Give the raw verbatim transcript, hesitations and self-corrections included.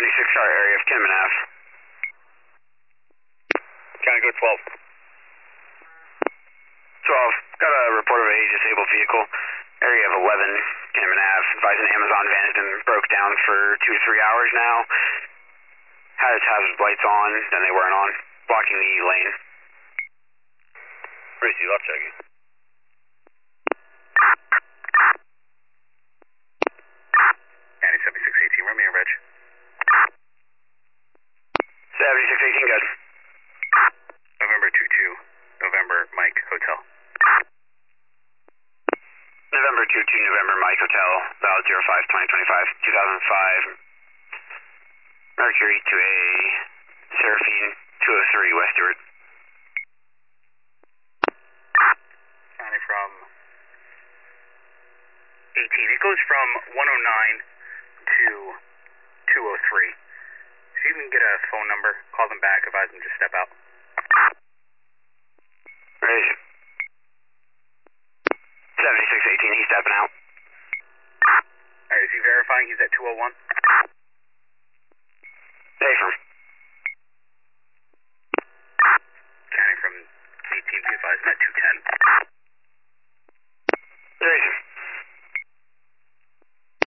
seventy-six, sorry, area of Kinman Ave. County Code twelve. twelve, got a report of a disabled vehicle, area of eleven, Kinman Ave, advising Amazon van has been broke down for two to three hours now. Had its hazard lights on, then they weren't on, blocking the lane. Receive, I'll check it. County seventy-six eighteen, run me your reg. seventy-six eighteen, good. November two two, November Mike Hotel. November two two, November Mike Hotel, valid zero five twenty twenty-five, two thousand five, Mercury to a Seraphine two oh three, West Stewart. County from eighteen. It goes from one oh nine to two oh three. So you can get a phone number, call them back, advise them to step out. Right. seventy-six eighteen, he's stepping out. Alright, is he verifying he's at two oh one? Hey, from. County from eighteen, be advised, I'm at two